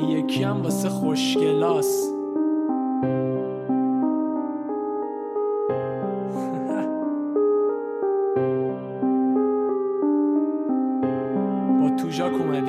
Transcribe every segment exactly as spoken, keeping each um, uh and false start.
یکی هم واسه خوشگلاس. با توژاک اومدی.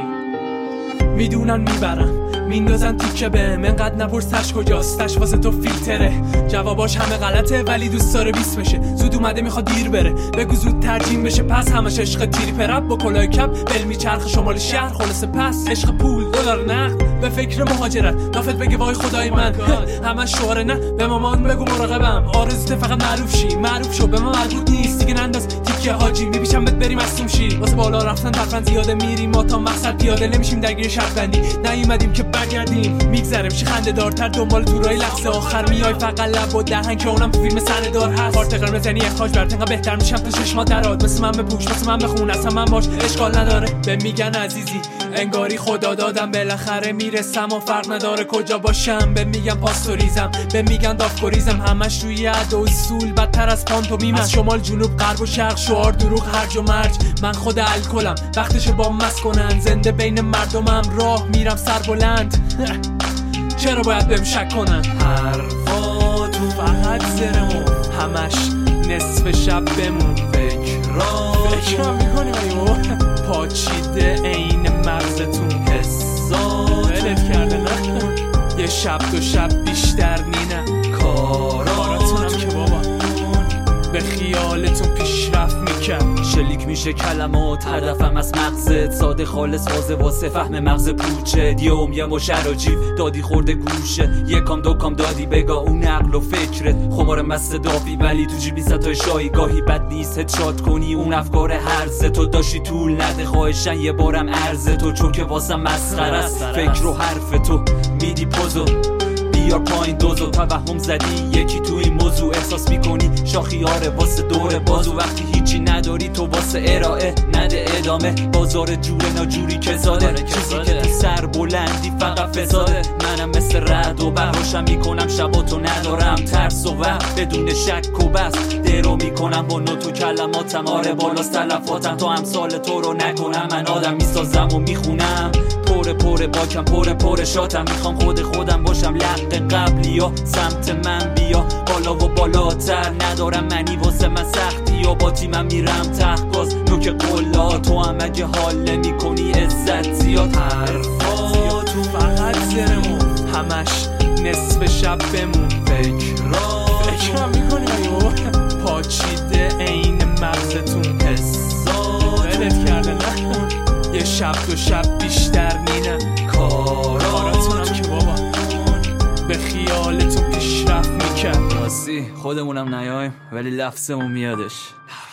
میدونن میبرم میندازن تیکه بهم، انقدر نپرسش کجاست تش واسه تو فیلتره. جواباش همه غلطه ولی دوست داره بیست بشه. زود اومده میخواد دیر بره، بگو زود ترجیم بشه. پس همش عشق تیری پرب با کلاه کپ، بل میچرخ شمال شهر خلاصه. پس عشق پول دلار نقد، به فکر مهاجرت. نافت بگه وای خدای من همش شعاره. نه به مامان بگو مراقبم، آرزوت فقط معروف شی. معروف شو به ما مربوط نیست دیگه، ننداز تیکه حاجی. میپیچم بهت بریم مصدوم شی. واسه بالا رفتن تقریبا زیاده، میریم ما تا مقصد پیاده. نمیشیم درگیر شرط بندی، نیومدیم که برگردیم. میگذره میشه خنده دارتر، دنبال تورای لحظه آخر میای فقط لب و دهن که اونم فیلم سندار هست. کارت قرمز یعنی اخراج برات، انقدر بهتر میشم تو چشمات درات. مثل من بپوش مثل من بخون، اصلا من باش اشکال نداره. به میگن عزیزی انگاری خدا دادم، بالاخره میرسم و فرق نداره کجا باشم. به میگن پاستوریزم، به میگن دافکوریزم. همش روی عد و اصول بدتر از پانتومیم. از شمال جنوب غرب و شرق شعار دروغ هرج و مرج. من خود الکلم وقتشه با مس کنن، زنده بین مردمم راه میرم سر بلند. چرا باید بهم شک کنن؟ حرفا تو فقط زرمون، همش نصف شب بمون. فکرات فکرم میکنیم ایو پاچیده این مغزتون. حسات ولت کرده نه یه شب دو شب بیشتر نینه. کاراتونم که بابا به خیالتون پیشرفت میکرد. شلیک میشه کلمات، هدفم از مغزت. ساده خالص واضح واسه فهم مغز پوچه. یوم یه مشر و جیب دادی خورده گوشه. یکم دوکام دادی بگا اون عقل و فکرت. خمار مست دافی ولی تو جیبی ستای شایی. گاهی بد نیست هدشات کنی اون افکار هرز تو. داشتی طول نده خواهشن یه بارم عرض تو، چون که واسه مسخره است فکر و حرف تو. میدی پوزو بیار پایین دوزو، توهم زدی یکی تو این موضوع. احساس میکنی شاخیاره واسه دور بازو. وقتی هیچی نداری تو واسه ارائه نده ادامه. بازار جور ناجوری که زاده، چیزی که تو سر بلندی فقط فساده. منم مثل رد و براشم میکنم شباتو ندارم ترس و وهم. بدون شک و بس درو میکنم با نوت و کلماتم. آره بالاست تلفاتم تا امثال تو رو نکنم. من آدم میسازم و میخونم پره پره باکم پره پره شاتم. میخوام خود خودم باشم لق قبلی ها سمت من بیا. بالا و بالاتر ندارم منی واسه من سختی یا با تیمم میرم تخت. نوک قلا تو هم اگه حال نمی کنی عزت زیاد. حرفا تو فقط زرمون، همش نصف شب بمون. فکرات فکرم میکنیم ایو پاچیده این مغزتون. حسات ولت کرده نه یه شب دو شب بیشتر نینه. کاراتونم که بابا به خیالتون پیشرفت میکرد. راستی خودمونم نیایم ولی لفظمون میادش.